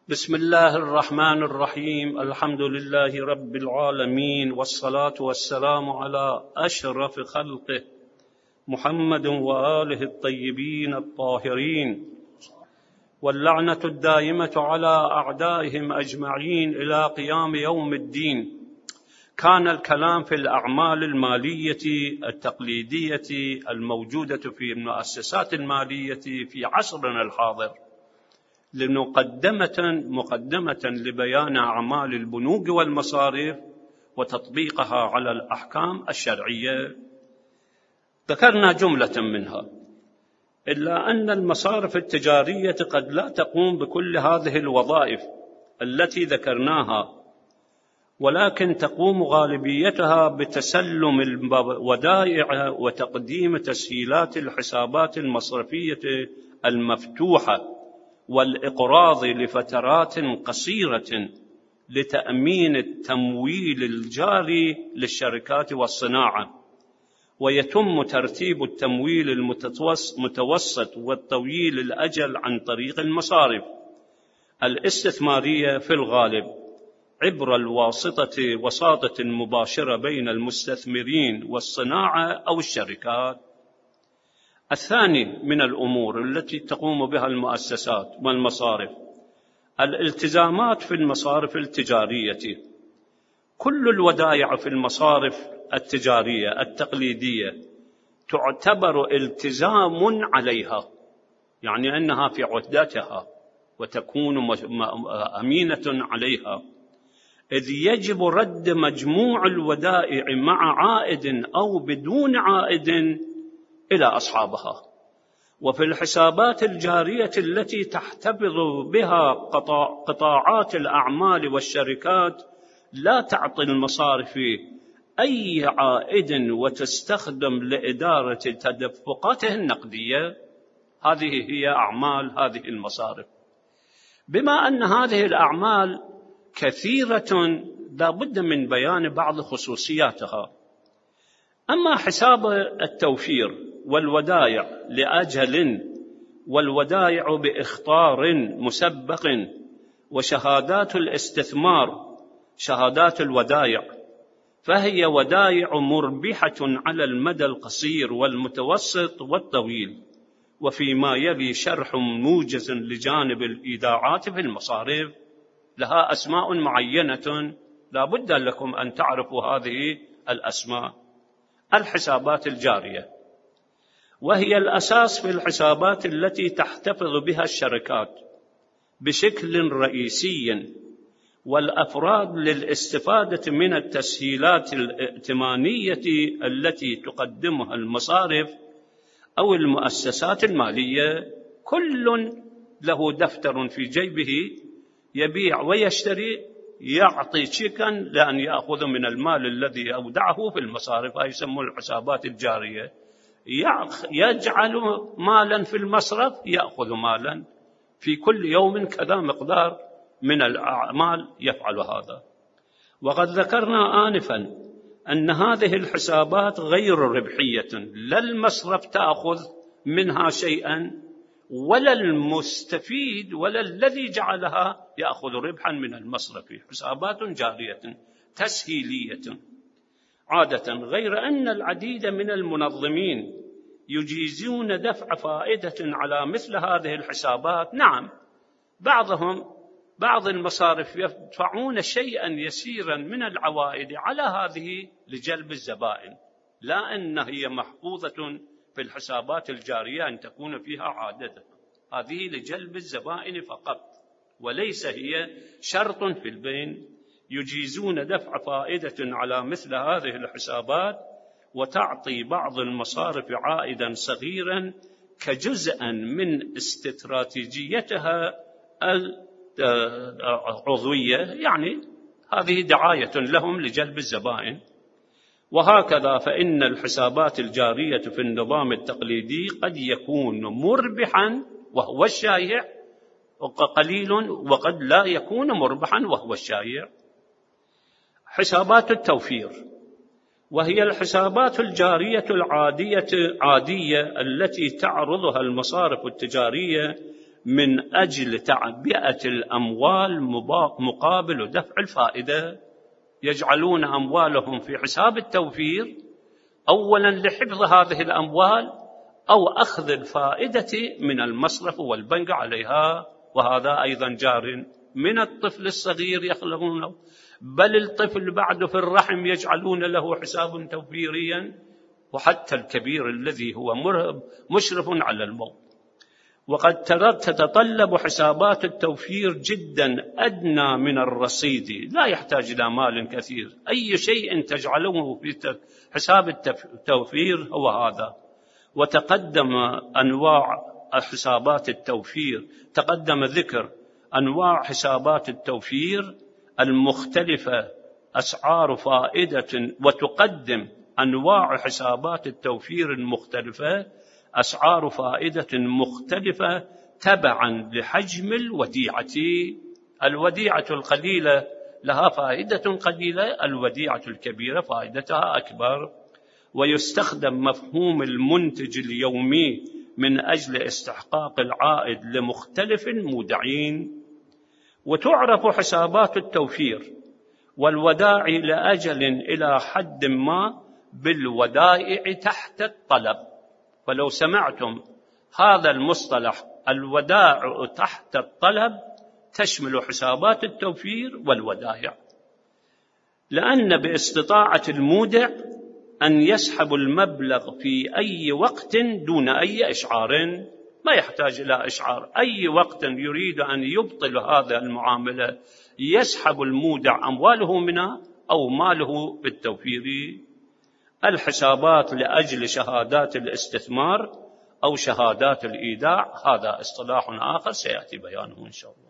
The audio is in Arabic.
بسم الله الرحمن الرحيم. الحمد لله رب العالمين، والصلاة والسلام على أشرف خلقه محمد وآله الطيبين الطاهرين، واللعنة الدائمة على أعدائهم أجمعين إلى قيام يوم الدين. كان الكلام في الأعمال المالية التقليدية الموجودة في المؤسسات المالية في عصرنا الحاضر مقدمة لبيان أعمال البنوك والمصارف وتطبيقها على الأحكام الشرعية. ذكرنا جملة منها، إلا أن المصارف التجارية قد لا تقوم بكل هذه الوظائف التي ذكرناها، ولكن تقوم غالبيتها بتسلم الودائع وتقديم تسهيلات الحسابات المصرفية المفتوحة والإقراض لفترات قصيرة لتأمين التمويل الجاري للشركات والصناعة. ويتم ترتيب التمويل المتوسط والطويل الأجل عن طريق المصارف الاستثمارية في الغالب عبر وساطة مباشرة بين المستثمرين والصناعة أو الشركات. الثاني من الأمور التي تقوم بها المؤسسات والمصارف الالتزامات في المصارف التجارية. كل الودائع في المصارف التجارية التقليدية تعتبر التزام عليها، يعني أنها في عهدتها وتكون أمينة عليها، إذ يجب رد مجموع الودائع مع عائد أو بدون عائد إلى أصحابها. وفي الحسابات الجارية التي تحتفظ بها قطاعات الأعمال والشركات لا تعطي المصارف أي عائد وتستخدم لإدارة تدفقاته النقدية. هذه هي أعمال هذه المصارف. بما أن هذه الأعمال كثيرة لا بد من بيان بعض خصوصياتها. أما حساب التوفير والودائع لأجل والودائع بإخطار مسبق وشهادات الاستثمار شهادات الودائع، فهي ودائع مربحة على المدى القصير والمتوسط والطويل. وفيما يلي شرح موجز لجانب الإيداعات في المصارف، لها أسماء معينة لا بد لكم أن تعرفوا هذه الأسماء. الحسابات الجارية، وهي الأساس في الحسابات التي تحتفظ بها الشركات بشكل رئيسي والأفراد للاستفادة من التسهيلات الائتمانية التي تقدمها المصارف أو المؤسسات المالية. كل له دفتر في جيبه يبيع ويشتري، يعطي شيكا لأن يأخذ من المال الذي أودعه في المصارف، هاي يسمون الحسابات الجارية. يجعل مالا في المصرف، يأخذ مالا في كل يوم كذا مقدار من الأعمال يفعل هذا. وقد ذكرنا آنفا أن هذه الحسابات غير ربحية، لا المصرف تأخذ منها شيئا ولا المستفيد ولا الذي جعلها يأخذ ربحا من المصرف. حسابات جارية تسهيلية عادة، غير أن العديد من المنظمين يجيزون دفع فائدة على مثل هذه الحسابات. نعم، بعض المصارف يدفعون شيئا يسيرا من العوائد على هذه لجلب الزبائن، لا أن هي محفوظة في الحسابات الجارية أن تكون فيها عادة، هذه لجلب الزبائن فقط وليس هي شرط في البين. يجيزون دفع فائدة على مثل هذه الحسابات، وتعطي بعض المصارف عائدا صغيرا كجزءا من استراتيجيتها العضوية، يعني هذه دعاية لهم لجلب الزبائن. وهكذا فإن الحسابات الجارية في النظام التقليدي قد يكون مربحا وهو الشائع قليل، وقد لا يكون مربحا وهو الشائع. حسابات التوفير، وهي الحسابات الجارية العادية التي تعرضها المصارف التجارية من أجل تعبئة الأموال مقابل دفع الفائدة. يجعلون أموالهم في حساب التوفير أولا لحفظ هذه الأموال أو أخذ الفائدة من المصرف والبنك عليها، وهذا أيضا جار من الطفل الصغير يخلقونه، بل الطفل بعد في الرحم يجعلون له حساب توفيريا، وحتى الكبير الذي هو مشرف على الموت. وقد تتطلب حسابات التوفير جدا أدنى من الرصيد، لا يحتاج إلى مال كثير. أي شيء تجعله في حساب التوفير هو هذا. وتقدم أنواع حسابات التوفير، تقدم ذكر أنواع حسابات التوفير المختلفة أسعار فائدة، وتقدم أنواع حسابات التوفير المختلفة أسعار فائدة مختلفة تبعا لحجم الوديعة. الوديعة القليلة لها فائدة قليلة، الوديعة الكبيرة فائدتها أكبر. ويستخدم مفهوم المنتج اليومي من أجل استحقاق العائد لمختلف المودعين. وتعرف حسابات التوفير والودائع لأجل إلى حد ما بالودائع تحت الطلب. فلو سمعتم هذا المصطلح الودائع تحت الطلب تشمل حسابات التوفير والودائع، لأن باستطاعة المودع أن يسحب المبلغ في أي وقت دون أي إشعار، ما يحتاج إلى إشعار. أي وقت يريد أن يبطل هذا المعاملة يسحب المودع أمواله منها أو ماله بالتوفير. الحسابات لأجل شهادات الاستثمار أو شهادات الإيداع هذا اصطلاح آخر سيأتي بيانه إن شاء الله.